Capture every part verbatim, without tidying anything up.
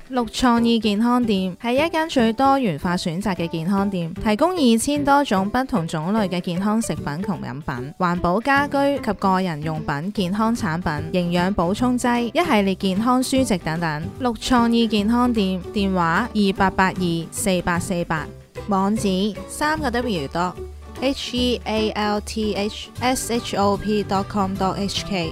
綠創意健康店係一間最多元化選擇嘅健康店，提供二千多種不同種類嘅健康食品同飲品、環保家居及個人用品、健康產品、營養補充劑、一系列健康書籍等等。綠創意健康店電話二八八二四八四八，網址三個 W 多 H E A L T H S H O P dot com dot H K。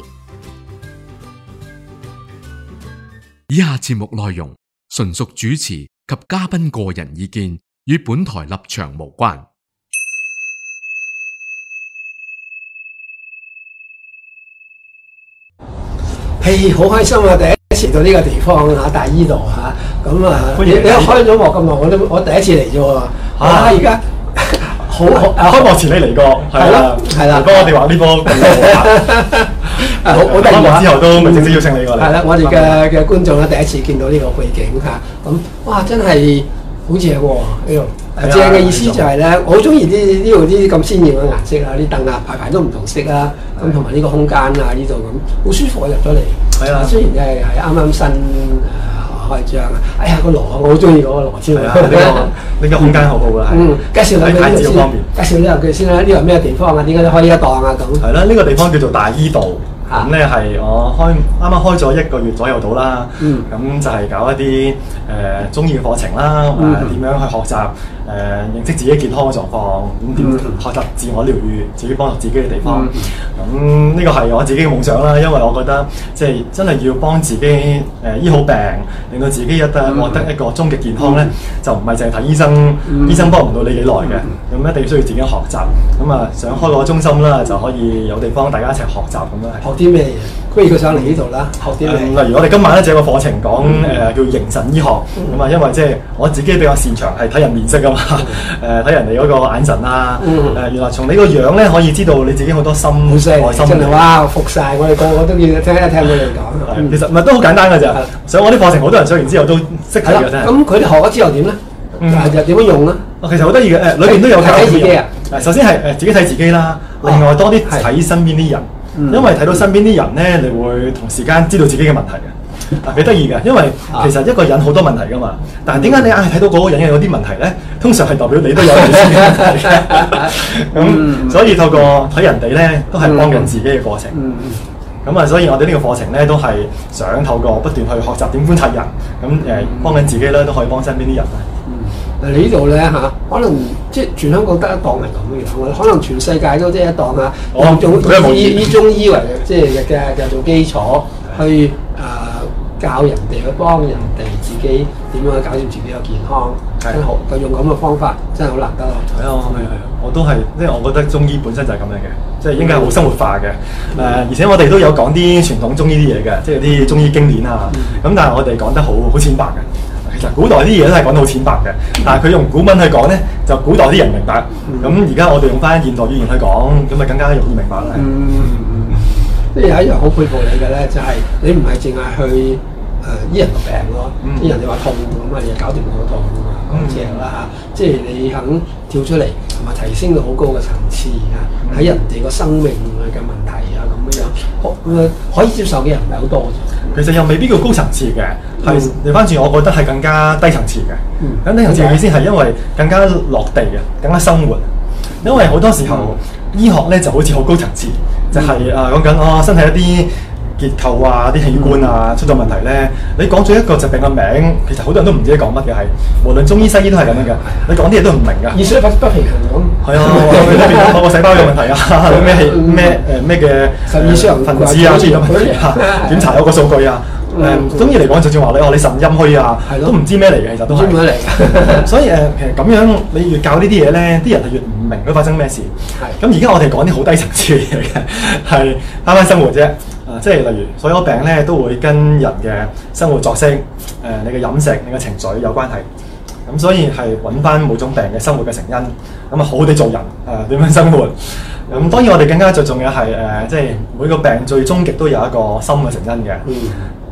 以下節目內容純屬主持及嘉賓個人意見，與本台立場無關。 係好開心啊！第一次到呢個地方嚇，大依度嚇，咁啊，你你開咗幕咁耐，我都我第一次嚟啫喎。啊！而家好開幕前你嚟過，係啦，係啦，幫我哋話呢波。好好得意啊！之後都咪正式邀請你過嚟。 係啦，我哋嘅嘅觀眾咧第一次見到呢個背景嚇，咁哇真係好正喎呢度。正嘅意思就係咧，我好中意啲呢度啲咁鮮豔嘅顏色啊，啲凳啊排排都唔同色啦，咁同埋呢個空間啊呢度咁好舒服啊入咗嚟。係啊，雖然係係啱啱新誒開張啊，哎呀個羅我好中意嗰個羅超。係啊，呢個呢個空間好好啦。嗯，介紹兩句呢度先。介紹兩句先啦，呢度係咩地方啊？點解你開呢一檔啊？咁係啦，呢個地方叫做大依道。咁咧係我開啱啱開咗一個月左右到啦，咁、嗯、就係搞一啲誒中醫嘅課程啦，誒、呃、點、嗯、樣去學習誒、呃、認識自己健康嘅狀況，咁點、嗯、學習自我療愈、自己幫助自己嘅地方。咁呢、嗯、個係我自己嘅夢想啦，因為我覺得即係真係要幫自己誒、呃、醫好病，令到自己一得獲得一個終極健康咧，嗯、就唔係淨係睇醫生，嗯、醫生幫唔到你幾耐嘅，咁、嗯、一定需要自己學習。咁啊想開個中心啦，就可以有地方大家一齊學習咁樣。 啲咩嘢？不如佢上嚟呢度啦，學啲咩？ 例如我哋今晚咧就有個課程講誒、嗯呃、叫形神醫學，咁啊、嗯、因為即係我自己比較擅長係睇人面色噶嘛，誒睇、嗯呃、人哋嗰個眼神啊，誒、嗯呃、原來從你個樣咧可以知道你自己好多心內心真係哇服晒！我哋個個都要聽一聽佢哋講。 嗯、其實唔係都好簡單㗎咋，的上我啲課程好多人上完之後都識睇嘅真係。 咁佢哋學咗之後點咧？嗯、又點樣用咧？ 其實好得意嘅，誒裏邊都有睇自己啊。首先係誒自己睇自己啦，另外多啲睇身邊啲人。因為睇到身邊啲人咧，你會同時間知道自己嘅問題嘅，啊幾得意嘅。因為其實一個人好多問題噶嘛，但係點解你硬係睇到嗰個人嘅有啲問題咧？通常係代表你都有類似嘅問題嘅。咁、嗯、所以透過睇人哋咧，都係幫緊自己嘅過程。咁啊，所以我哋呢個課程咧，都係想透過不斷去學習點觀察人，咁誒幫緊自己咧，都可以幫身邊啲人。 嗱，你呢度咧嚇，可能即係全香港得一檔係咁嘅樣，可能全世界都得一檔啊。用中以以中醫為即係嘅嘅做基礎，去誒、呃、教人哋去幫人哋自己點樣去搞掂自己嘅健康，真係好。佢用咁嘅方法真係好難得咯。 係啊，係係，我都係，即係我覺得中醫本身就係咁樣嘅，即係應該係好生活化嘅。誒、嗯呃，而且我哋都有講啲傳統中醫啲嘢嘅，即係啲中醫經典啊。咁、嗯、但係我哋講得好好淺白嘅。其實古代啲嘢都係講得好淺白嘅，但係佢用古文去講咧，就古代啲人明白。咁而家我哋用翻現代語言去講，咁咪更加容易明白咧。 嗯，即係有一樣好佩服你嘅咧，就係、是、你唔係淨係去誒、呃、醫人個病咯，啲、嗯、人哋話痛咁啊，你又搞掂個痛啊嘛，咁正啦嚇。即係你肯跳出嚟，同埋提升到好高嘅層次啊，喺、嗯、人哋個生命嘅問題啊咁樣，可可以接受嘅人唔係好多。 其實又未必叫高層次嘅，係調翻轉，我覺得係更加低層次嘅。咁、嗯、低層次嘅意思係因為更加落地嘅，更加生活。因為好多時候、嗯、醫學咧就好似好高層次，就係、是、啊講緊哦身體一啲結構啊、啲器官啊出咗問題咧，你講咗一個疾病嘅名，其實好多人都唔知你講乜嘅，係無論中醫西醫都係咁樣嘅。你講啲嘢都唔明㗎。 意識不不平衡咁。係啊， 裏邊某個細胞有問題啊，咩係咩誒咩嘅腎異常分子啊出現咗問題啊，檢查有個數據啊。誒中醫嚟講，就算話你話你腎陰虛啊，都唔知咩嚟嘅，其實都係。唔知咩嚟嘅。所以誒，其實咁樣你越教呢啲嘢咧，啲人係越唔明佢發生咩事。係。咁而家我哋講啲好低層次嘅嘢嘅，係翻返生活啫。啊，即係例如所有病咧都會跟人嘅生活作息、誒、呃、你嘅飲食、你嘅情緒有關係。咁所以係揾翻每種病嘅生活嘅成因，咁啊好好地做人，誒點樣生活。咁當然我哋更加着重嘅係誒，即係每個病最終極都有一個心嘅成因嘅。嗯。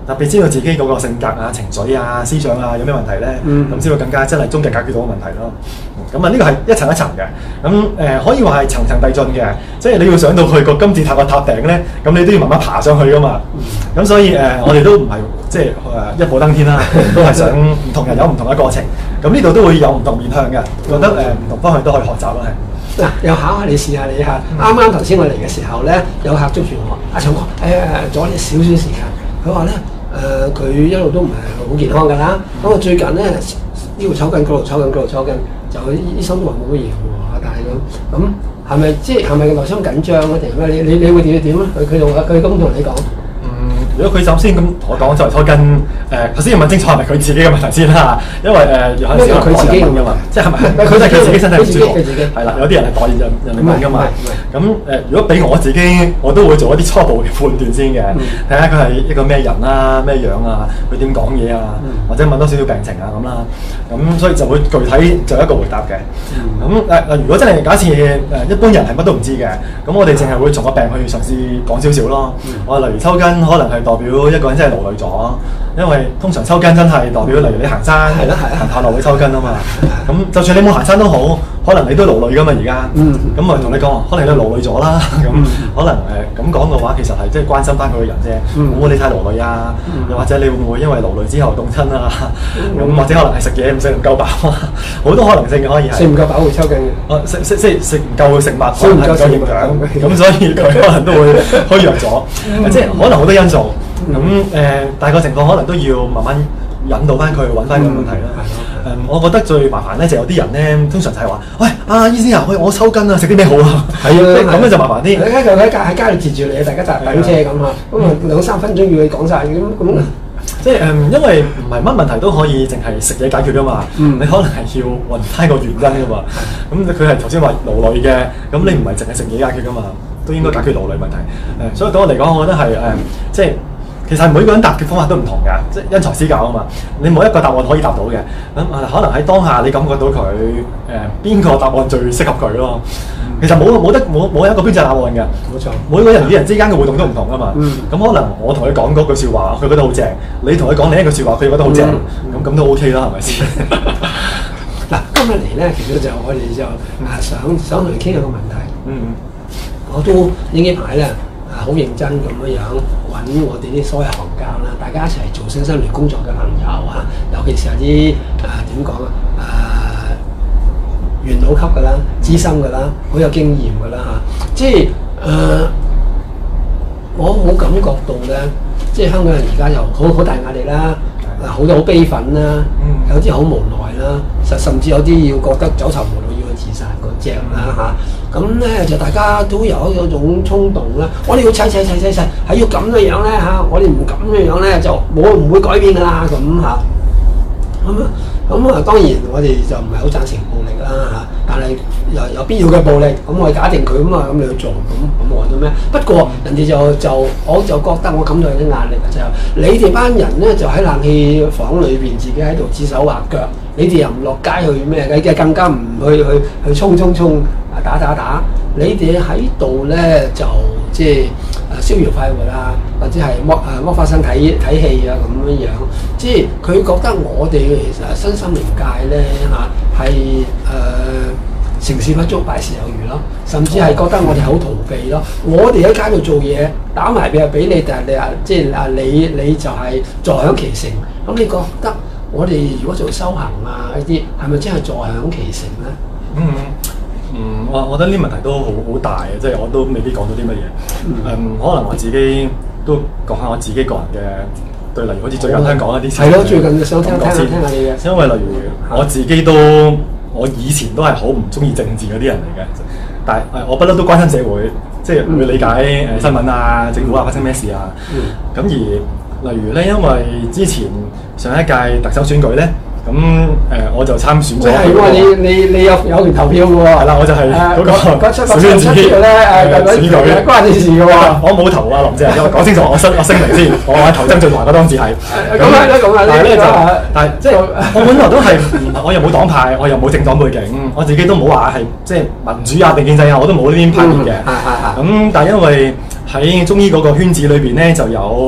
特別知道自己嗰個性格啊、情緒啊、思想啊有咩問題咧，咁先會更加真係終極解決到個問題咯。咁啊呢個係一層一層嘅，咁誒、呃、可以話係層層遞進嘅，即係你要上到去個金字塔個塔頂咧，咁你都要慢慢爬上去噶嘛。咁所以誒、呃、我哋都唔係即係誒一步登天啦，都係想唔同人有唔同嘅過程。咁呢度都會有唔同面向嘅，覺得誒唔、呃、同方向都可以學習咯，係。 嗱，又考下你試下你嚇，啱啱頭先我嚟嘅時候咧，有客捉住我，阿長哥，誒阻你少少時間，佢話咧誒佢一路都唔係好健康㗎啦，咁啊最近咧呢度抽筋，嗰度抽筋，嗰度抽筋，就醫生都話冇乜嘢喎，但係咁咁係咪即係係咪內心緊張啊定係咩？你你你會點點啊？佢佢同佢咁同你講。 如果佢首先咁同我講就係抽筋，誒頭先要問清楚係咪佢自己嘅問題先啦，因為誒有陣時佢自己問㗎嘛，即係係咪佢係佢自己身體唔舒服，係啦，有啲人係代言人人哋問㗎嘛。咁誒，如果俾我自己，我都會做一啲初步嘅判斷先嘅，睇下佢係一個咩人啦、咩樣啊、佢點講嘢啊，或者問多少少病情啊咁啦。咁所以就會具體就一個回答嘅。咁誒，如果真係假設誒一般人係乜都唔知嘅，咁我哋淨係會從個病去嘗試講少少咯。我例如抽筋，可能係代表一個人真係勞累咗，因為通常抽筋真係代表，例如你行山， 係啦係啦， 行下路會抽筋啊嘛。咁就算你冇行山都好，可能你都勞累噶嘛而家。咁我同你講，可能你勞累咗啦。咁可能誒咁講嘅話，其實係即係關心翻佢個人啫。會唔會你太勞累啊？又或者你會唔會因為勞累之後凍親啊？咁或者可能係食嘢唔食唔夠飽啊？好多可能性嘅可以係。 食唔夠飽會抽筋嘅。 哦，食食即係食唔夠食物，可能係唔夠營養，咁所以佢可能都會虛弱咗。即係可能好多因素。咁誒，大個情況可能都要慢慢引導翻佢揾翻個問題啦。誒，我覺得最麻煩咧就有啲人咧，通常就係話：喂，阿醫生啊，喂，我抽筋啊，食啲咩好啊？係啊，咁樣就麻煩啲。你喺喺街喺街度截住你，大家就等車咁嚇，咁啊兩三分鐘要你講晒咁咁。 即係誒，因為唔係乜問題都可以淨係食嘢解決噶嘛。你可能係要揾翻個原因噶嘛。咁佢係頭先話勞累嘅，咁你唔係淨係食嘢解決噶嘛，都應該解決勞累問題。誒，所以對我嚟講，我覺得係誒，即係。其實每個人答嘅方法都唔同㗎，即係因材施教啊嘛。你冇一個答案可以答到嘅，咁啊可能喺當下你感覺到佢誒邊個答案最適合佢咯。其實冇冇得冇冇一個標準答案嘅， 冇錯。 每個人與人之間嘅互動都唔同啊嘛。咁、嗯、可能我同佢講嗰句説話，佢覺得好正；你同佢講另一句説話，佢覺得好正。咁咁、嗯、都 OK 啦，係咪先？ 嗱，今日嚟咧，其實就我哋就啊想想同你傾下個問題。嗯，我都呢幾排咧。好認真咁樣樣揾我哋啲所謂行家啦，大家一齊做身心靈工作嘅朋友啊，尤其是係啲啊點講啊，誒元老級嘅啦、資深嘅啦、好有經驗嘅啦嚇，即係誒、呃、我好感覺到咧，即係香港人而家又好好大壓力啦，啊好多好悲憤啦，有啲好無奈啦，甚甚至有啲要覺得走投無路要去自殺嗰隻啦嚇。咁咧就大家都有一種衝動啦，我哋要砌砌砌砌砌，係要咁嘅樣咧嚇，我哋唔咁嘅樣咧就冇唔會改變噶啦咁嚇。咁啊咁啊，當然我哋就唔係好贊成暴力啦嚇，但係又有必要嘅暴力，咁我哋假定佢咁啊，咁你去做，咁咁我做咩？不過人哋就就我就覺得我感到有啲壓力啊，就係你哋班人咧就喺冷氣房裏邊自己喺度指手畫腳，你哋又唔落街去咩嘅，更加唔去去去衝衝衝啊打打打，你哋喺度咧就即係啊逍遙快活啊，或者係剝啊剝花生睇睇戲啊咁樣樣，即係佢覺得我哋其實身心靈界咧嚇係誒成事不足敗事有餘咯，甚至係覺得我哋好逃避咯。我哋喺街度做嘢打埋俾啊俾你，但係你啊即係啊你你就係坐享其成。咁你覺得我哋如果做修行啊呢啲係咪真係坐享其成咧？ 嗯。嗯，我我覺得呢問題都好好大嘅，即係我都未必講到啲乜嘢。嗯，嗯，可能我自己都講下我自己個人嘅對，例如好似最近香港一啲係咯，最近想聽聽下聽下你嘅。 因為例如我自己都我以前都係好唔中意政治嗰啲人嚟嘅，但係我不嬲都關心社會，即係會理解誒新聞啊、政府啊發生咩事啊。咁、嗯、而例如咧，因為之前上一屆特首選舉咧。咁誒、呃，我就參選咗。 係喎，你你你有有權投票嘅喎。係啦， 我就係嗰、那個小圈子咧誒選舉嘅，關你事嘅喎。 我冇投啊，林鄭，因為講清楚，我聲我聲明先，我係投曾俊華嘅當時係。 咁係啦，咁係啦。 但係咧就，但係即係我本來都係，我又冇黨派，我又冇政黨背景，我自己都冇話係即係民主啊定建制啊，我都冇呢啲派別嘅。係係係。咁但係因為喺中醫嗰個圈子裏邊咧，就有。誒、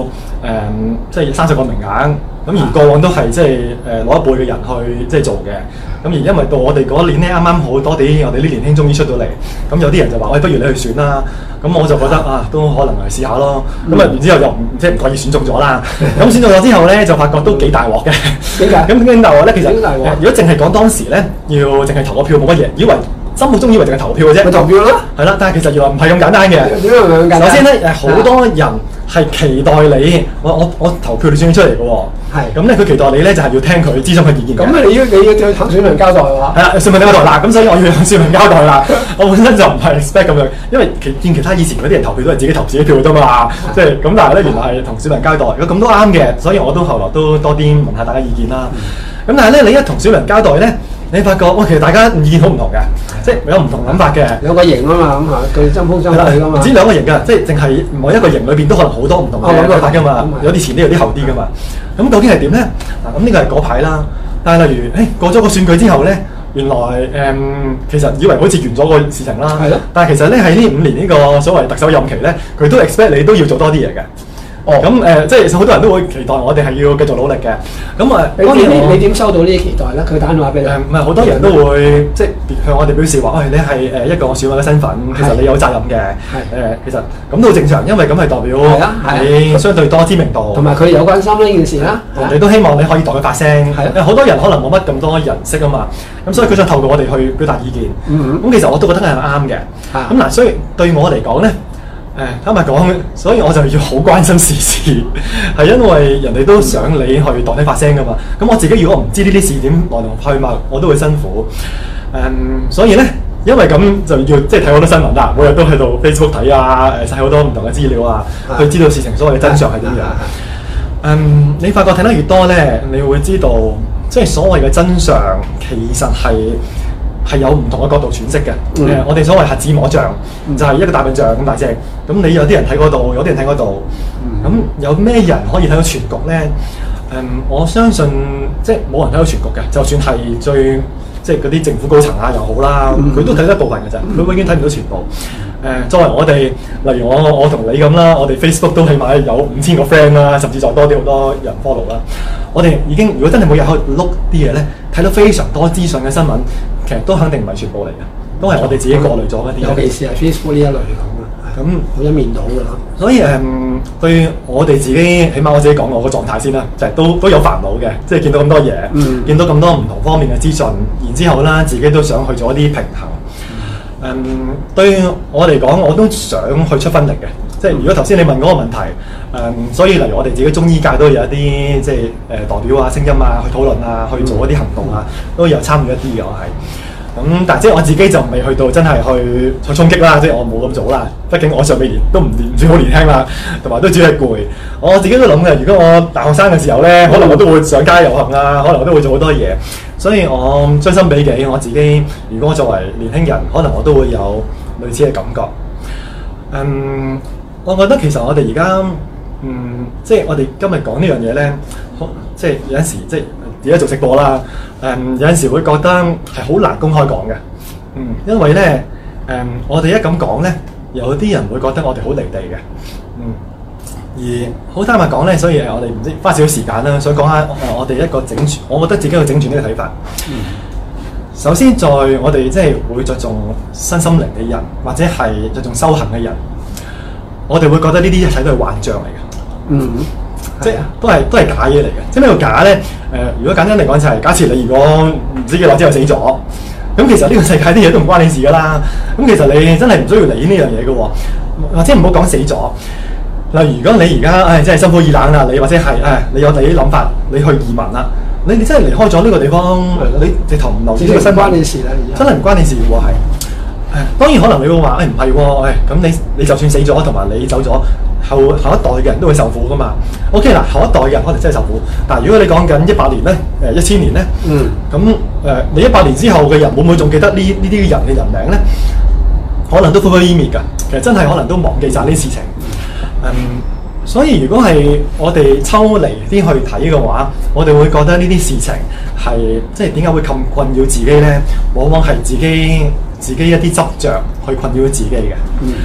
即係三十個名額。咁而過往都係即係誒攞一輩嘅人去即係做嘅，咁而因為到我哋嗰年咧啱啱好多啲我哋啲年輕終於出到嚟，咁有啲人就話喂，不如你去選啦，咁我就覺得啊都可能嚟試下咯，咁啊然之後又唔即係唔覺意選中咗啦，咁選中咗之後咧就發覺都幾大鑊嘅，點解？咁點大鑊咧？其實如果淨係講當時咧，要淨係投個票冇乜嘢，以為心目中以為淨係投票嘅啫，咪投票咯，係啦，但係其實原來唔係咁簡單嘅。點解唔係咁簡單？首先咧誒好多人係期待你，我我我投票你選出嚟嘅喎。係，咁咧佢期待你咧就係、是、要聽佢諮詢佢意見。咁你要你要向選民交代嘅話，係啦，選民交代啦，咁所以我要向選民交代啦。我本身就唔係 expect 咁樣，因為其見其他以前嗰啲人投票都係自己投自己票啫嘛，即係咁，但係咧原來係同選民交代，咁都啱嘅，所以我都後來都多啲問下大家意見啦。咁但係咧你一同選民交代咧，你發覺哇其實大家意見好唔同嘅，即係有唔同諗法嘅。兩個型啊嘛，咁嚇對針鋒相對噶嘛。唔止兩個型㗎，即係淨係某一個型裏邊都可能好多唔同嘅諗法㗎嘛，有啲前啲有啲後啲㗎嘛。咁究竟係點咧？嗱，咁呢個係嗰排啦。但係例如，誒過咗個選舉之後咧，原來誒、嗯、其實以為好似完咗個事情啦。係咯。但係其實咧喺呢五年呢個所謂特首任期咧，佢都 expect 你都要做多啲嘢嘅。哦。咁誒、呃，即係好多人都會期待我哋係要繼續努力嘅。咁啊，你點你點收到呢啲期待咧？佢打電話俾你。誒唔係好多人都會即係向我哋表示話，喂、哎，你係誒一個選委嘅身份，其實你有責任嘅。係。誒、呃，其實咁都好正常，因為咁係代表你相對多知名度，同埋佢有關心呢件事啦。你都希望你可以代佢發聲。係。因為好多人可能冇乜咁多人識啊嘛，咁所以佢想透過我哋去表達意見。嗯咁其實我都覺得係啱嘅。咁嗱，所以對我嚟講咧。誒坦白講，所以我就要好關心時事，係因為人哋都想你去代你發聲噶嘛。咁我自己如果唔知呢啲事點來龍去脈，我都會辛苦。誒、嗯，所以咧，因為咁就要即係睇好多新聞啦，每日都喺度 Facebook 睇啊，誒睇好多唔同嘅資料啊，去知道事情所謂嘅真相係點樣。誒、嗯，你發覺睇得越多咧，你會知道即係所謂嘅真相其實係。係有唔同嘅角度詮釋嘅，誒、嗯呃，我哋所謂瞎子摸象，嗯、就係一個大笨象咁大隻，咁你有啲人睇嗰度，有啲人睇嗰度，咁、嗯、有咩人可以睇到全局咧？誒、嗯，我相信即係冇人睇到全局嘅，就算係最即係嗰啲政府高層啊又好啦，佢、嗯、都睇得一部分嘅啫，佢、嗯、永遠睇唔到全部。誒、呃，作為我哋，例如我我同你咁啦，我哋 Facebook 都起碼有五千個 friend 啦，甚至再多啲好多人 follow 啦。我哋已經如果真係每日可以碌啲嘢咧，睇到非常多資訊嘅新聞。其實都肯定唔係全部嚟嘅，都係我哋自己過濾咗一啲。尤其是係 Facebook 呢一類嚟講啊，咁好一面倒㗎啦。所以誒、嗯，對我哋自己，起碼我自己講我個狀態先啦，就係、是、都都有煩惱嘅，即係見到咁多嘢，嗯、見到咁多唔同方面嘅資訊，然之後啦，自己都想去做一啲平衡。誒、嗯，對我嚟講，我都想去出分力嘅。即係如果頭先你問嗰個問題，誒、嗯，所以例如我哋自己中醫界都有一啲即係誒、呃、代表啊、聲音啊，去討論啊，去做一啲行動啊，都有參與一啲嘅我係。咁、嗯、但係即係我自己就未去到真係去去衝擊啦，即係我冇咁做啦。畢竟我上未年都唔唔算好年輕啦，同埋都只係攰。我自己都諗嘅，如果我大學生嘅時候咧，可能我都會上街遊行啊，可能我都會做好多嘢。所以我將心比己，我自己如果我作為年輕人，可能我都會有類似嘅感覺。嗯。我覺得其實我哋而家，嗯，即係我哋今日講呢樣嘢咧，即係有陣時即係而家做直播啦，誒、嗯、有陣時會覺得係好難公開講嘅，嗯，因為咧，誒、嗯、我哋一咁講咧，有啲人會覺得我哋好離地嘅，嗯，而好坦白講咧，所以我哋唔知花少少時間啦，想講下我哋一個整全，我覺得自己有整全呢個睇法。嗯，首先在我哋即係會着重身心靈嘅人，或者係着重修行嘅人。我哋會覺得呢啲一切都係幻象嚟嘅，嗯，即係都係都係假嘢嚟嘅。即係咩叫假咧？誒、呃，如果簡單嚟講就係、是，假設你如果唔知幾耐之後死咗，咁其實呢個世界啲嘢都唔關你事噶啦。咁其實你真係唔需要理呢樣嘢嘅喎，或者唔好講死咗。例如如果你而家誒真係心灰意冷啦，你或者係誒、哎、你有第啲諗法，你去移民啦，你你真係離開咗呢個地方，你直頭唔留住呢個身關你事啦，真係唔關你事嘅喎係。當然可能你會話誒唔係喎，誒咁你你就算死咗同埋你走咗，後後一代嘅人都會受苦噶嘛。OK 嗱，後一代嘅人可能真係受苦，但係如果你講緊一百年咧，誒一千年咧，嗯，咁誒、呃、你一百年之後嘅人會唔會仲記得呢呢啲人嘅人名咧？可能都灰灰煙滅㗎。其實真係可能都忘記晒呢啲事情。嗯，所以如果係我哋抽離啲去睇嘅話，我哋會覺得呢啲事情係即係點解會咁困擾自己咧？往往係自己。自己一啲執着去困擾自己嘅，誒、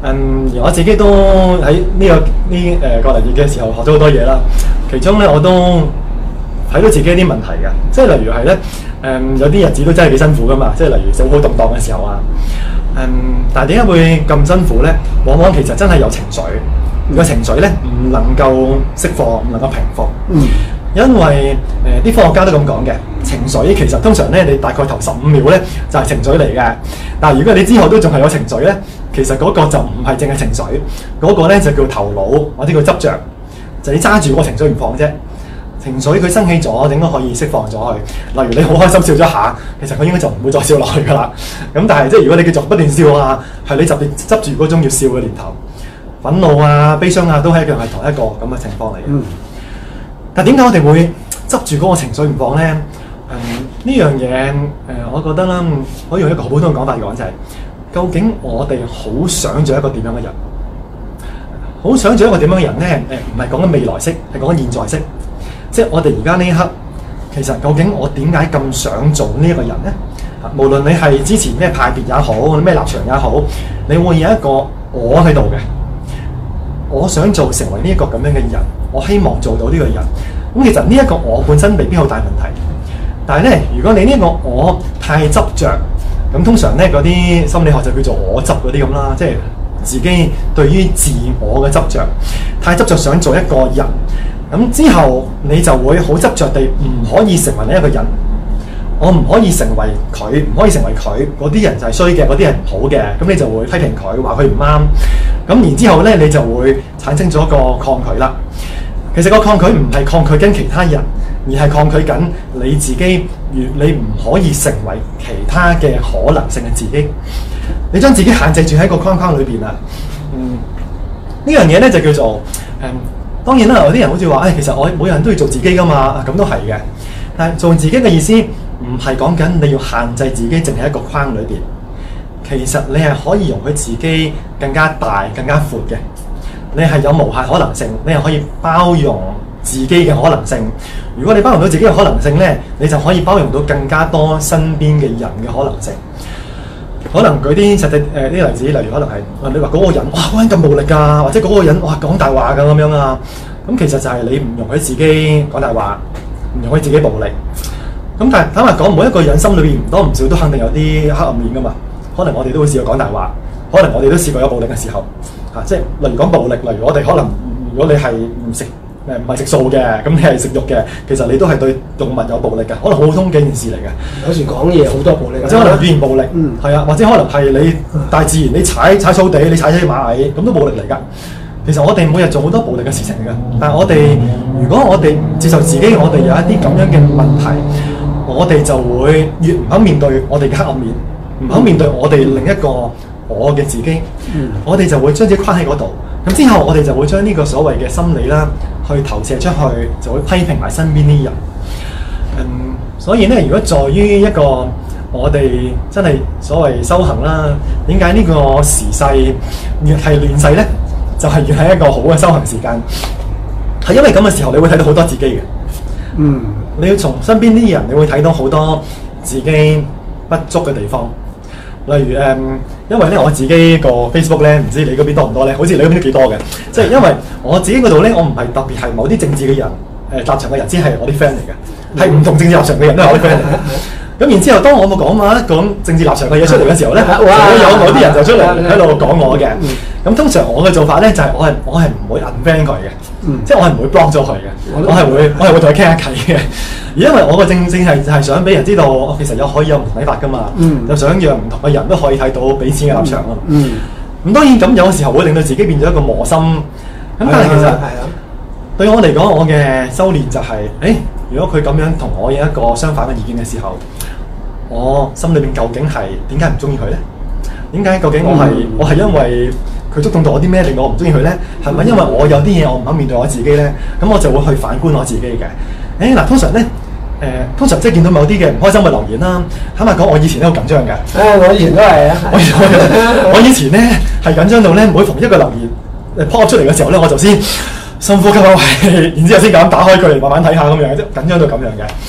嗯，而我自己都喺呢、這個呢誒個零月嘅時候學咗好多嘢啦。其中咧我都睇到自己一啲問題嘅，即係例如係咧誒有啲日子都真係幾辛苦噶嘛，即係例如社會好動盪嘅時候啊。嗯，但係點解會咁辛苦咧？往往其實真係有情緒，個、嗯、情緒咧唔能夠釋放，唔能夠平復。嗯，因為誒啲、呃、科學家都咁講嘅，情緒其實通常咧你大概頭十五秒咧就係、是、情緒嚟嘅，但係如果你之後都仲係有情緒咧，其實嗰個就唔係淨係情緒，嗰、那個咧就叫頭腦或者叫執着，就你揸住個情緒唔放啫。情緒佢生起咗，應該可以釋放咗佢。例如你好開心笑咗下，其實佢應該就唔會再笑落去噶啦。咁但係即係如果你繼續不斷笑啊，係你特別執住嗰種要笑嘅念頭，憤怒啊、悲傷啊，都係一樣係同一個咁嘅情況嚟嘅。嗯、但係點解我哋會執住嗰個情緒唔放咧？嗯，呢樣嘢誒，我覺得啦，可以用一個好普通嘅講法嚟講就係、是，究竟我哋好想做一個點樣嘅人？好想做一個點樣嘅人咧？誒，唔係講緊未來式，係講緊現在式。即係我哋而家呢一刻，其實究竟我點解咁想做呢一個人咧？無論你係支持咩派別也好，咩立場也好，你會有一個我喺度嘅。我想做成為呢一個咁樣嘅人，我希望做到呢個人。咁其實呢一個我本身未必好大問題，但係咧，如果你呢個我太執着，咁通常咧嗰啲心理學就叫做我執嗰啲咁啦，即係自己對於自我嘅執着，太執着想做一個人。咁之後你就會好執着地唔可以成為呢一個人，我唔可以成為佢，唔可以成為佢，嗰啲人就係衰嘅，嗰啲係唔好嘅，咁你就會批評佢，話佢唔啱。咁然之後咧，你就會產生咗個抗拒啦。其實個抗拒唔係抗拒緊其他人，而係抗拒緊你自己，如你唔可以成為其他嘅可能性嘅自己。你將自己限制住喺個框框裏邊啊。嗯，呢樣嘢咧就叫做誒。嗯當然啦，有啲人好似話，誒、哎，其實我每人都要做自己噶嘛，咁都係嘅。但係做自己嘅意思，唔係講緊你要限制自己，淨係一個框裏邊。其實你係可以容許自己更加大、更加闊嘅。你係有無限可能性，你係可以包容自己嘅可能性。如果你包容到自己嘅可能性咧，你就可以包容到更加多身邊嘅人嘅可能性。可能舉啲實際誒啲例子，例如可能係你話嗰個人，哇嗰個人咁暴力㗎，或者嗰個人哇講大話㗎咁樣啊，咁其實就係你唔容許自己講大話，唔容許自己暴力。咁但係坦白講，每一個人心裏邊唔多唔少都肯定有啲黑暗面㗎嘛。可能我哋都會試過講大話，可能我哋都試過有暴力嘅時候嚇、啊，即係例如講暴力，例如我哋可能如果你係唔食。誒唔係食素嘅，咁你係食肉嘅，其實你都係對動物有暴力嘅，可能好普通嘅一件事嚟嘅。有時講嘢好多暴力，或者可能語言暴力，嗯，係啊，或者可能係你大自然你踩踩草地，你踩踩螞蟻，咁都暴力嚟㗎。其實我哋每日做好多暴力嘅事情㗎，但係我哋如果我哋接受自己，我哋有一啲咁樣嘅問題，我哋就會越唔肯面對我哋嘅黑暗面，唔肯面對我哋另一個我嘅自己，嗯、我哋就會將自己框喺嗰度。咁之後我哋就會將呢個所謂嘅心理啦，去投射出去，就會批評埋身邊啲人。嗯，所以咧，如果在於一個我哋真係所謂修行啦，點解呢個時勢越係亂世咧，就係、是、越係一個好嘅修行時間。係因為咁嘅時候，你會睇到好多自己嘅。嗯，你要從身邊啲人，你會睇到好多自己不足嘅地方。例如誒、嗯，因為咧我自己個 Facebook 咧，唔知你嗰邊多唔多咧？好似你嗰邊都幾多嘅。即係因為我自己嗰度咧，我唔係特別係某啲政治嘅人，誒、呃、立場嘅人先係我啲 friend 嚟嘅，係唔、嗯、同政治立場嘅人都係我啲 friend 嚟嘅。咁然之後，當我冇講話講政治立場嘅嘢出嚟嘅時候咧，就會有某啲人就出嚟喺度講我嘅。咁通常我嘅做法咧就係、是、我係我係唔會 unfriend 佢嘅，嗯、即係我係唔會 block 咗佢嘅，我係會我係會同佢傾下偈嘅。而因為我個正正係係想俾人知道，我其實有可以有唔同睇法噶嘛，嗯、就想讓唔同嘅人都可以睇到彼此嘅立場啊。咁、嗯嗯、當然咁有時候會令到自己變咗一個磨心。咁但係其實對我嚟講，我嘅修練就係、是，誒，如果佢咁樣同我有一個相反嘅意見嘅時候，我心裏邊究竟係點解唔中意佢咧？點解究竟我係、嗯、我係因為佢觸動到我啲咩令我唔中意佢咧？係咪因為我有啲嘢我唔肯面對我自己咧？咁我就會去反觀我自己嘅。誒嗱，通常咧，誒、呃、通常即係見到某啲嘅唔開心嘅留言啦。坦白講，我以前都好緊張嘅。誒、哎，我以前都係啊。我以前咧係緊張到咧，每逢一個留言誒 pop 出嚟嘅時候咧，我就先深呼吸一口氣，然之後先咁打開佢嚟慢慢睇下咁樣，即係緊張到咁樣嘅。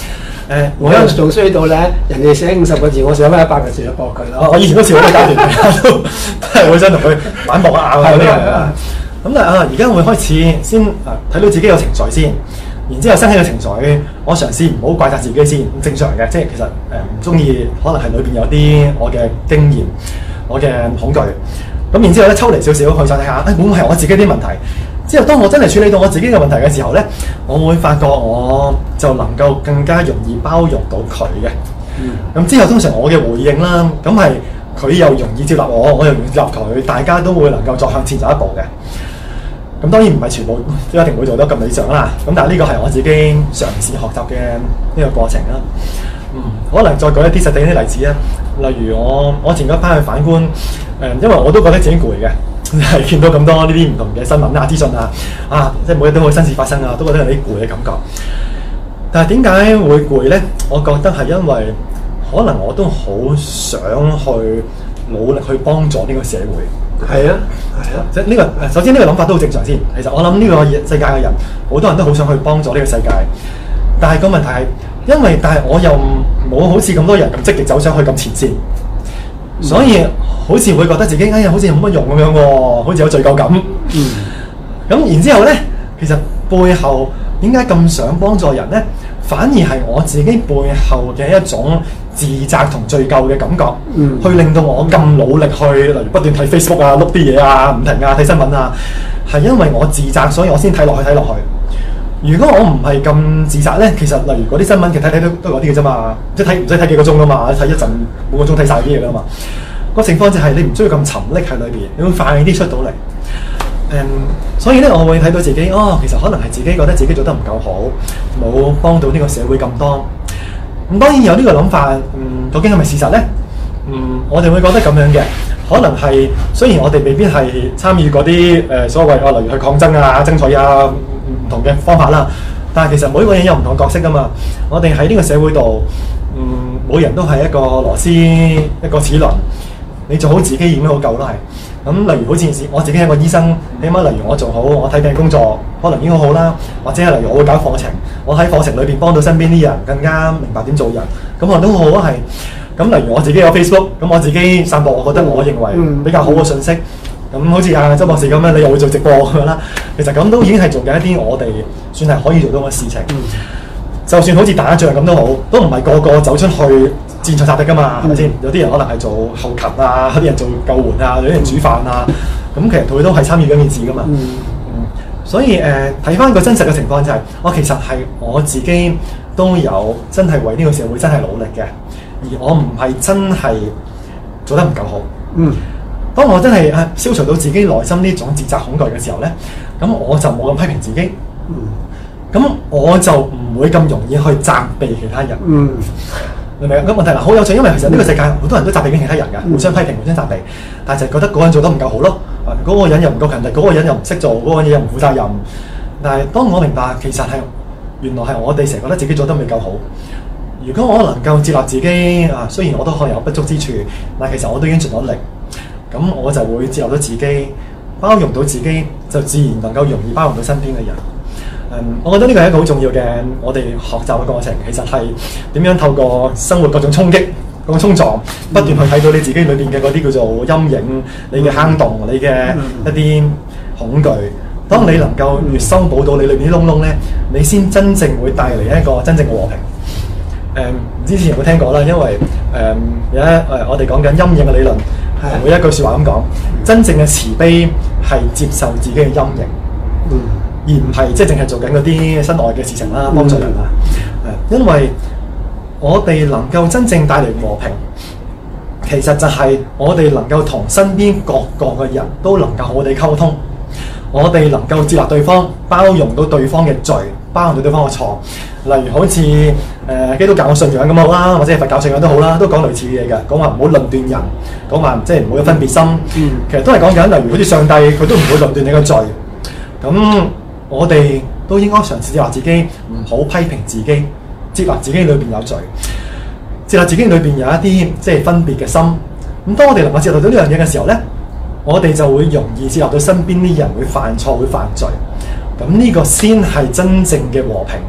誒， 我又仲衰到咧，人哋寫五十個字，我寫翻一百個字就駁佢咯。 我以前都試過呢個階段，都都係好想同佢反駁啊嗰啲啊。咁但係啊，而家我會開始先啊睇到自己有情緒先，然之後生起個情緒，我嘗試唔好怪責自己先，正常嘅，即係其實誒唔中意，可能係裏邊有啲我嘅經驗、我嘅恐懼。咁然之後咧抽離少少去再睇下，誒會唔會係我自己啲問題？之後當我真係處理到我自己嘅問題嘅時候咧，我會發覺我就能夠更加容易包容到佢嘅。咁、嗯、之後通常我嘅回應啦，咁係佢又容易接納我，我又容易接納佢，大家都會能夠再向前走一步嘅。咁當然唔係全部都一定會做得咁理想啦。咁但係呢個係我自己嘗試學習嘅呢個過程啦。嗯，可能再舉一啲實際啲例子啊。例如我我前嗰排去反觀，誒、呃，因為我都覺得自己攰嘅，係見到咁多呢啲唔同嘅新聞啊、資訊啊，啊，即係每日都好新事發生啊，都覺得有啲攰嘅感覺。但係點解會攰咧？我覺得係因為可能我都好想去努力去幫助呢個社會。係啊，係啊，即係呢個首先呢個諗法都好正常先。其實我諗呢個世界嘅人，好多人都好想去幫助呢個世界，但係個問題係，因為但係我又冇好似咁多人咁積極走上去咁前線，嗯、所以好似會覺得自己哎呀好似冇乜用咁樣喎，好似有罪疚感。嗯。咁然之後咧，其實背後點解咁想幫助人咧？反而係我自己背後嘅一種自責同罪疚嘅感覺，嗯、去令到我咁努力去，例如不斷睇 Facebook 啊、碌啲嘢啊、唔停啊、睇新聞啊，係因為我自責，所以我先睇落去睇落去。如果我唔係咁自責咧，其實例如嗰啲新聞，其實睇睇都都係嗰啲嘅啫嘛，即係睇唔使睇幾個鐘噶嘛，睇一陣每個鐘睇晒啲嘢噶嘛。個情況就係你唔需要咁沉溺喺裏邊，你會快啲出到嚟。誒、嗯，所以咧，我會睇到自己，哦，其實可能係自己覺得自己做得唔夠好，冇幫到呢個社會咁多。咁當然有呢個諗法，嗯，究竟係咪事實咧？嗯，我哋會覺得咁樣嘅，可能係雖然我哋未必係參與嗰啲誒所謂啊，例如去抗爭啊、爭取啊唔同嘅方法啦，但係其實每個人有唔同嘅角色噶嘛。我哋喺呢個社會度，嗯，每人都係一個螺絲一個齒輪，你做好自己已經好夠啦，係。咁例如好似我自己係個醫生，起碼例如我做好我睇病工作，可能已經好好啦。或者係例如我會搞課程，我喺課程裏邊幫到身邊啲人更加明白點做人，咁可能都好啊係。咁例如我自己有 Facebook，咁我自己散播，我覺得我認為比較好嘅信息。咁、嗯、好似阿周博士咁樣，你又會做直播咁樣啦。其實咁都已經係做緊一啲我哋算係可以做到嘅事情。嗯、就算好似打仗咁都好，都唔係個個走出去戰場殺敵噶嘛，係咪先？有啲人可能係做後勤啊，有啲人做救援啊，有啲人煮飯啊，咁、嗯、其實佢都係參與緊件事噶嘛。嗯嗯、所以誒，睇翻個真實嘅情況就係、是，我其實係我自己都有真係為呢個社會真係努力嘅，而我唔係真係做得唔夠好。嗯，當我真係啊消除到自己內心呢種自責恐懼嘅時候咧，咁我就冇咁批評自己。嗯，咁我就唔會咁容易去責備其他人。嗯。明唔明啊？咁問題嗱，好有趣，因為其實呢個世界好多人都責備緊其他人嘅，互相批評、互相責備，但係就係覺得嗰個人做得唔夠好咯。啊，嗰個人又唔夠勤力，嗰個人又唔識做，嗰個人又唔負責任。但係當我明白，其實係原來係我哋成日覺得自己做得未夠好。如果我能夠接納自己啊，雖然我都可能有不足之處，但係其實我都已經盡咗力，咁我就會接納到自己，包容到自己，就自然能夠容易包容到身邊嘅人。嗯，我覺得呢個係一個好重要嘅我哋學習嘅過程，其實係點樣透過生活各種衝擊、各種衝撞，不斷去睇到你自己裏邊嘅嗰啲叫做陰影、你嘅坑洞、你嘅一啲恐懼。當你能夠越修補到你裏邊啲窿窿咧，你先真正會帶嚟一個真正嘅和平。誒、嗯，之前有冇聽過啦？因為誒有一誒我哋講緊陰影嘅理論，每一句説話咁講，真正嘅慈悲係接受自己嘅陰影。嗯。而唔係即係淨係做緊嗰啲身外嘅事情啦，幫助人啦。誒、嗯，因為我哋能夠真正帶嚟和平，其實就係我哋能夠同身邊各個嘅人都能夠好好地溝通，我哋能夠接納對方，包容到對方嘅罪，包容到對方嘅錯。例如好似誒、呃、基督教嘅信仰咁好啦，或者係佛教信仰都好啦，都講類似嘅嘢嘅，講話唔好論斷人，講話即係唔好有分別心。嗯、其實都係講緊，例如好似上帝佢都唔會論斷你嘅罪，咁。我哋都應該嘗試接納自己，唔好批評自己，接納自己裏邊有罪，接納自己裏邊有一啲即係分別嘅心。咁當我哋能夠接納到呢樣嘢嘅時候咧，我哋就會容易接納到身邊啲人會犯錯、會犯罪。咁呢個先係真正嘅和平，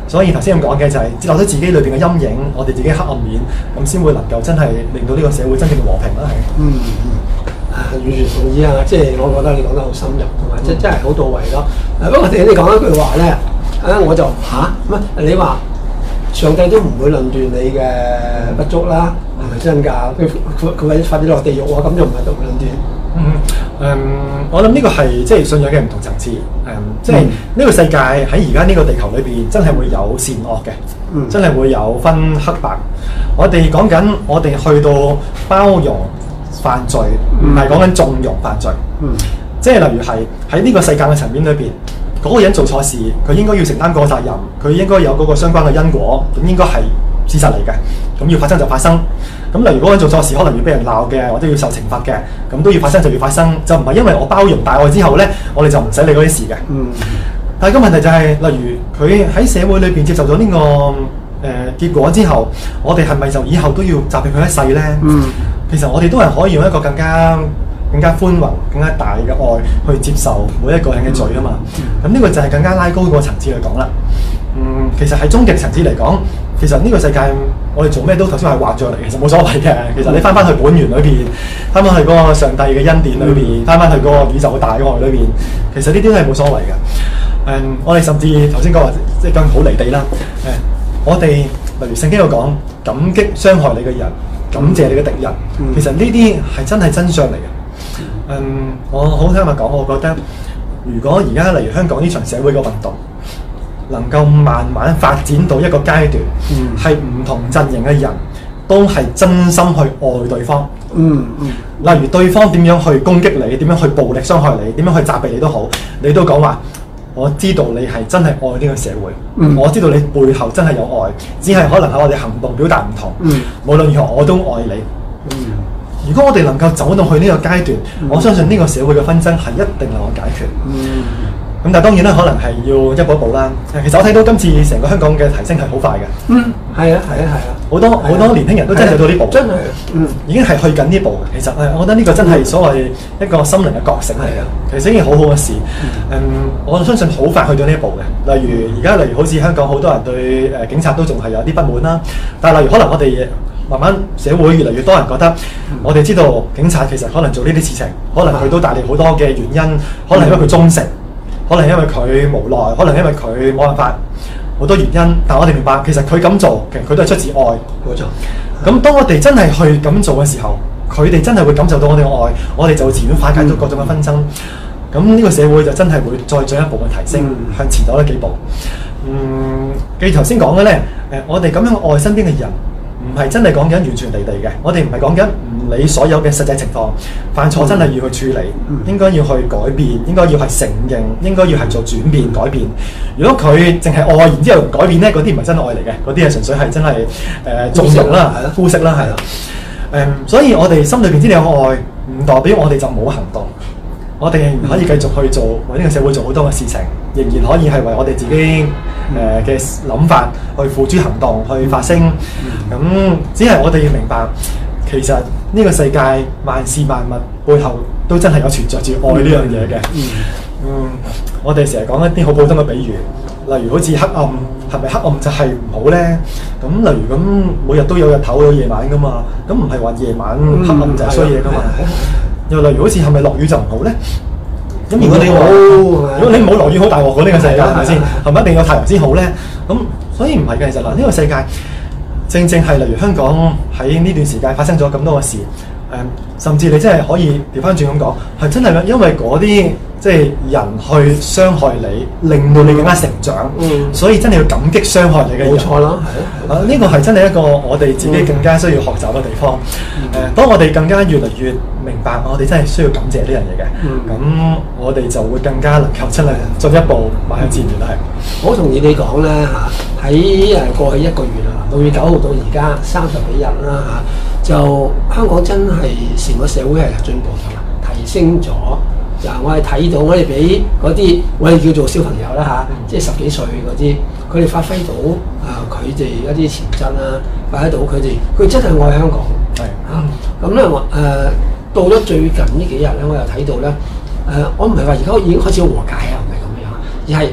所以頭先咁講嘅就係接納咗自己裏邊嘅陰影，我哋自己黑暗面，咁先會能夠真係令到呢個社會真正嘅和平啦，係。 嗯嗯。啊，完全同意啊！即係我覺得你講得好深入，同埋即真係好到位咯。誒，不過你你講一句話咧，啊我就嚇乜？你話上帝都唔會論斷你嘅不足啦，係咪真㗎？佢佢佢會發你落地獄喎，咁就唔係度論斷。 嗯誒，我諗呢個係即係信仰嘅唔同層次。誒、嗯，即係呢個世界喺而家呢個地球裏邊，真係會有善惡嘅，嗯、真係會有分黑白。我哋講緊，我哋去到包容犯罪，唔係講緊縱容犯罪。嗯，即係例如係喺呢個世界嘅層面裏邊，嗰、那個人做錯事，佢應該要承擔個責任，佢應該有嗰個相關嘅因果，咁應該係事實嚟嘅。咁要發生就發生。咁例如嗰個人做錯事，可能要俾人鬧嘅，或者要受懲罰嘅，咁都要發生就要發生，就唔係因為我包容大愛之後咧，我哋就唔使理嗰啲事嘅。嗯。但係個問題就係、是，例如佢喺社會裏邊接受咗呢、這個誒、呃、結果之後，我哋係咪就以後都要責備佢一世咧？嗯。其實我哋都係可以用一個更加更加寬宏、更加大嘅愛去接受每一個人嘅罪啊嘛。咁呢、嗯、個就係更加拉高個層次去講啦。嗯，其實喺終極層次嚟講，其實呢個世界我哋做咩都頭先係畫像嚟，其實冇所謂嘅。其實你翻翻去本源裏邊，翻翻去嗰個上帝嘅恩典裏邊，翻翻去嗰個宇宙嘅大愛裏邊，其實呢啲都係冇所謂嘅。誒、嗯，我哋甚至頭先講話即係更好離地啦。誒、嗯，我哋例如聖經度講感激傷害你嘅人，感謝你嘅敵人，嗯、其實呢啲係真係真相嚟嘅。嗯，我好聽話講，我覺得如果而家例如香港呢場社會嘅運動，能夠慢慢發展到一個階段，係唔、嗯、同陣營嘅人都係真心去愛對方。嗯嗯，例如對方點樣去攻擊你，點樣去暴力傷害你，點樣去責備你都好，你都講話，我知道你係真係愛呢個社會，嗯、我知道你背後真係有愛，只係可能喺我哋行動表達唔同。嗯、無論如何，我都愛你。嗯、如果我哋能夠走到去呢個階段，嗯、我相信呢個社會嘅紛爭係一定能夠解決。嗯咁但係當然啦，可能係要一步一步啦。其實我睇到今次成個香港嘅提升係好快嘅。嗯，係啊，係啊，係啊，好多好多年輕人都真係到呢步，真係，嗯，已經係去緊呢步。其實誒，我覺得呢個真係所謂一個心靈嘅覺醒嚟嘅。其實已經好好嘅事。嗯，我相信好快去到呢一步嘅。例如而家例如好似香港好多人對誒警察都仲係有啲不滿啦。但係例如可能我哋慢慢社會越嚟越多人覺得，我哋知道警察其實可能做呢啲事情，可能佢都帶嚟好多嘅原因，可能因為佢忠誠。可能因為佢無奈，可能因為佢冇辦法，好多原因。但我哋明白，其實佢咁做，其實佢都係出自愛。冇錯。咁當我哋真係去咁做嘅時候，佢哋真係會感受到我哋嘅愛，我哋就會自然化解到各種嘅紛爭。咁呢、嗯、個社會就真係會再進一步嘅提升，嗯、向前走咗幾步。嗯，記頭先講嘅咧，誒，我哋咁樣愛身邊嘅人，唔係真係講緊完全離地嘅。我哋唔係講緊唔理所有嘅實際情況，犯錯真係要去處理，嗯、應該要去改變，應該要係承認，應該要係做轉變改變。如果佢淨係愛，然之後改變咧，嗰啲唔係真愛嚟嘅，嗰啲係純粹係真係誒縱容啦，係咯，膚色啦，係啦。誒，所以我哋心裏邊知道有愛，唔代表我哋就冇行動。我哋仍然可以繼續去做，為呢個社會做好多嘅事情，仍然可以係為我哋自己誒嘅諗法去付諸行動，去發聲。咁、嗯、只係我哋要明白，其實呢個世界萬事萬物背後都真係有存在住愛呢樣嘢嘅。嗯，嗯，我哋成日講一啲好普通嘅比喻，例如好似黑暗，係咪黑暗就係唔好咧？咁例如咁，每日都有日頭有夜晚噶嘛，咁唔係話夜晚黑暗就係衰嘢噶嘛。嗯嗯又例如好似係咪落雨就唔好咧？咁如果你冇，如果你冇落雨好大鑊喎，呢個世界係咪先？係咪一定有太陽先好咧？咁所以唔係嘅，其實嗱，呢個世界正正係例如香港喺呢段時間發生咗咁多嘅事，誒、嗯，甚至你真係可以調翻轉咁講，係真係嘅，因為嗰啲即係人去傷害你，令到你更加成長，嗯、所以真係要感激傷害你嘅人。冇錯啦，係啊，呢個係真係一個我哋自己更加需要學習嘅地方。誒、嗯呃，當我哋更加越嚟越明白，我哋真係需要感謝呢樣嘢嘅，咁、嗯、我哋就會更加能夠真係進一步邁向前面啦。係，好同意你講咧嚇，喺誒過去一個月啊，六月九號到而家三十幾日啦嚇，就香港真係成個社會係進步咗，提升咗。嗱，我係睇到我哋俾嗰啲我哋叫做小朋友啦嚇，即係十幾歲嗰啲，佢哋發揮到啊佢哋一啲潛質啦，發揮到佢哋，佢真係愛香港。係啊，咁咧我誒到咗最近呢幾日咧，我又睇到咧誒，我唔係話而家已經開始和解啊，唔係咁樣，而係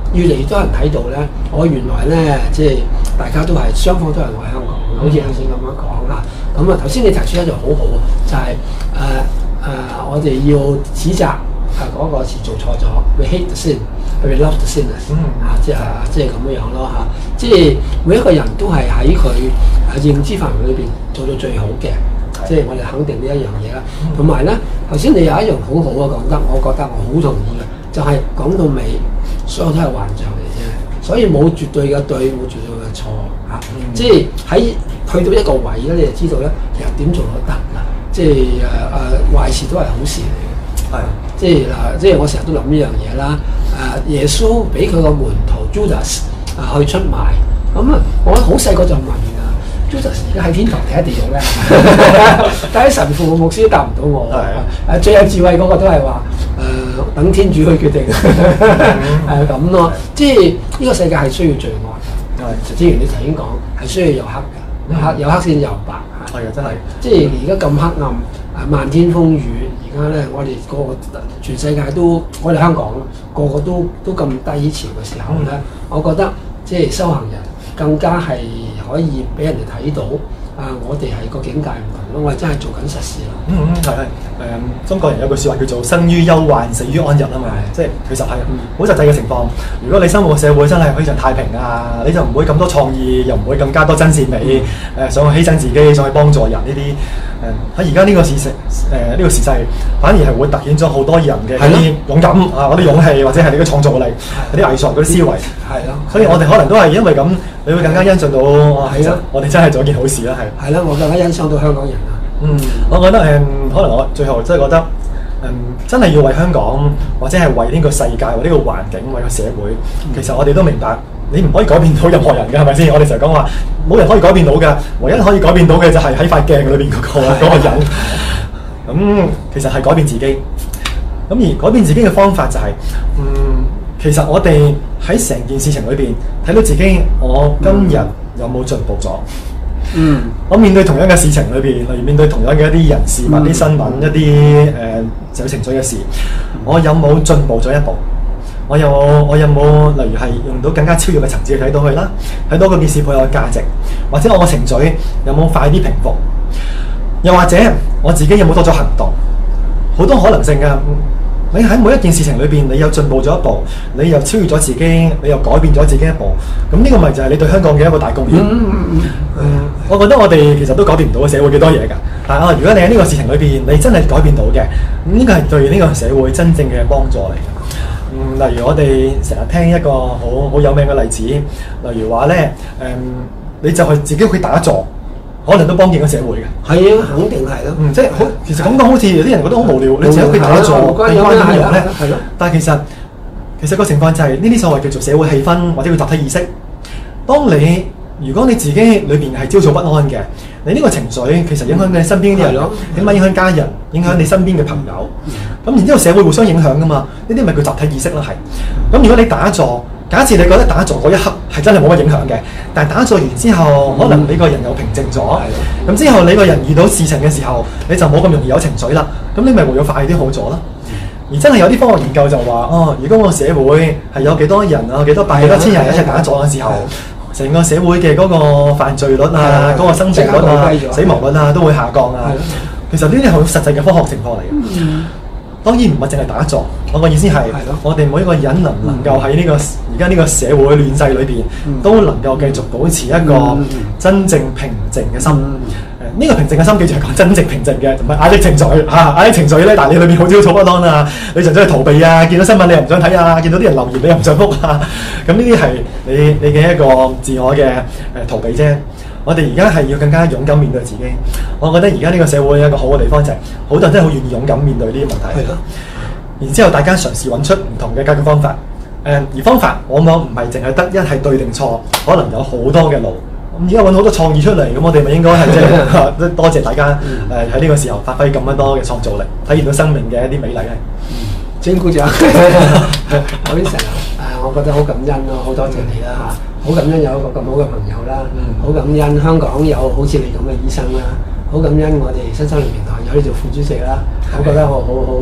越嚟越多人睇到咧，我原來咧即係大家都係雙方都係愛香港，好似頭先咁樣講啦。咁啊頭先你提出一樣好好啊，就係誒誒我哋要指責啊嗰個詞做錯咗 ，we hate the sin，we love the sinners，啊即係即係咁樣樣咯嚇。即係每一個人都係喺佢誒認知範圍裏邊做到最好嘅。即係我哋肯定呢一樣嘢啦，同埋咧頭先你有一樣好好啊講得，我覺得我好同意嘅，就係、是、講到尾，所有都係幻象嚟啫，所以冇絕對嘅對，冇絕對嘅錯嚇。嗯、即係喺去到一個位咧，你就知道咧，其實點做都得啦。即係誒誒壞事都係好事嚟嘅，係即係嗱，即係我成日都諗呢樣嘢啦。誒耶穌俾佢個門徒 Judas 啊去出賣，咁啊我好細個就問。Judas 而家喺天堂定喺地獄咧？但係神父牧師都答唔到我。係啊，最有智慧嗰個都係話誒，等天主去決定。係咁咯，即係呢個世界係需要罪惡嘅。係，正如你頭先講，係需要有黑嘅，黑有黑先有白。係啊，真係。即係而家咁黑暗，啊漫天風雨，而家咧我哋個個全世界都，我哋香港個個都都咁低潮嘅時候咧，嗯、我覺得即係修行人更加係。可以俾人哋睇到啊！我哋係個境界唔同咯，我哋真係做緊實事咯。嗯嗯，係係誒，中國人有句説話叫做生於憂患，死於安逸啊嘛。即係其實係好實際嘅情況。如果你生活嘅社會真係非常太平啊，你就唔會咁多創意，又唔會更加多真善美誒、呃，想去犧牲自己，想去幫助人呢啲誒。喺而家呢個事實誒呢個時勢，反而係會凸顯咗好多人嘅嗰啲勇敢啊，嗰啲勇氣，或者係你嘅創造力、嗰啲藝術、嗰啲思維。係咯。所以我哋可能都係因為咁。你會更加欣賞到，係啊！我哋真係做一件好事啦，係。係啦，我更加欣賞到香港人啦。嗯，我覺得誒、嗯，可能我最後真係覺得，嗯，真係要為香港或者係為呢個世界、為呢個環境、為個社會，嗯、其實我哋都明白，你唔可以改變到任何人嘅，係咪先？我哋成日講話，冇人可以改變到嘅，唯一可以改變到嘅就係喺塊鏡裏邊嗰個嗰個人。咁、嗯、其實係改變自己。咁而改變自己嘅方法就係、是，嗯。其實我哋喺成件事情裏邊睇到自己，我今日有冇進步咗？嗯，我面對同樣嘅事情裏邊，例如面對同樣嘅一啲人事物、啲、嗯、新聞、一啲誒有情緒嘅事，我有冇進步咗一步？我有我有冇例如係用到更加超越嘅層次去睇到佢啦？睇到嗰件事背後嘅價值，或者我嘅情緒有冇快啲平復？又或者我自己有冇多咗行動？好多可能性㗎。你喺每一件事情裏邊，你又進步咗一步，你又超越咗自己，你又改變咗自己一步，咁呢個咪就係你對香港嘅一個大貢獻。嗯嗯嗯嗯。我覺得我哋其實都改變唔到社會幾多嘢㗎，但係啊，如果你喺呢個事情裏邊，你真係改變到嘅，咁呢個係對呢個社會真正嘅幫助嚟嘅。嗯，例如我哋成日聽一個好好有名嘅例子，例如話咧，誒、嗯，你就係自己去打坐。可能都幫見個社會嘅，係啊，肯定係咯。嗯，即係好，其實講講好似有啲人覺得好無聊，你自己去打坐，關關咩用咧？係咯。但係其實其實個情況就係呢啲所謂叫做社會氣氛或者叫集體意識。當你如果你自己裏邊係焦躁不安嘅，你呢個情緒其實影響你身邊啲人，點解影響家人，影響你身邊嘅朋友？咁然之後社會互相影響噶嘛？呢啲咪叫集體意識咯，係。咁如果你打坐，假設你覺得打坐嗰一刻係真係冇乜影響嘅，但係打坐完之後，可能你個人又平靜咗，咁、嗯、之後你個人遇到事情嘅時候，你就冇咁容易有情緒啦。咁你咪會有快啲好咗咯。而真係有啲科學研究就話，哦，如果個社會係有幾多人啊，幾多百幾多千人一齊打坐嘅時候，成個社會嘅嗰個犯罪率啊，嗰個生殖率啊、死亡率啊都會下降啊。其實呢啲係好實際嘅科學情況嚟嘅。嗯當然唔係淨係打坐，我個意思係，我哋每一個人能唔能夠喺呢個而家呢個社會亂世裏邊，都能夠繼續保持一個真正平靜嘅心。誒、嗯，呢、這個平靜嘅心，記住係講真正平靜嘅，唔係壓抑情緒嚇，壓抑情緒咧，但係你裏邊好焦躁不安啊，你純粹係逃避啊，見到新聞你又唔想睇啊，見到啲人留言你又唔想覆啊，咁呢啲係你你嘅一個自我嘅誒逃避啫。我哋而家係要更加勇敢面對自己。我覺得而家呢個社會有一個好嘅地方就係、是，好多人真係好願意勇敢面對呢啲問題。係咯。然之後大家嘗試揾出唔同嘅解決方法。誒、呃，而方法往往唔係淨係得一係對定錯，可能有好多嘅路。咁而家揾好多創意出嚟，咁我哋咪應該係即係多謝大家誒喺呢個時候發揮咁多嘅創造力，體現到生命嘅一啲美麗係。真鼓掌！我啲成日誒，我覺得好感恩咯，好多謝你啦嚇。好感恩有一個咁好嘅朋友啦，好、嗯、感恩香港有好似你咁嘅醫生啦，好感恩我哋新生年平台有呢做副主席啦，的我覺得我好好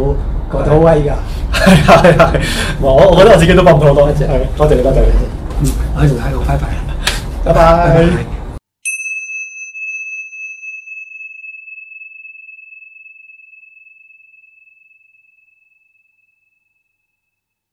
覺得好威㗎。 係係係，我我覺得我自己都幫唔到好多，係多謝你多謝你。 嗯，我同喺度拜拜。 拜拜。